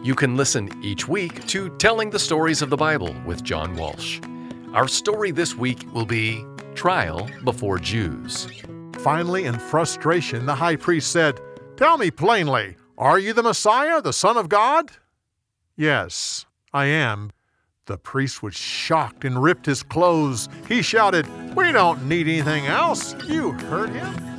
You can listen each week to Telling the Stories of the Bible with John Walsh. Our story this week will be Trial Before Jews. Finally, in frustration, the high priest said, "Tell me plainly, are you the Messiah, the Son of God?" "Yes, I am." The priest was shocked and ripped his clothes. He shouted, "We don't need anything else. You heard him.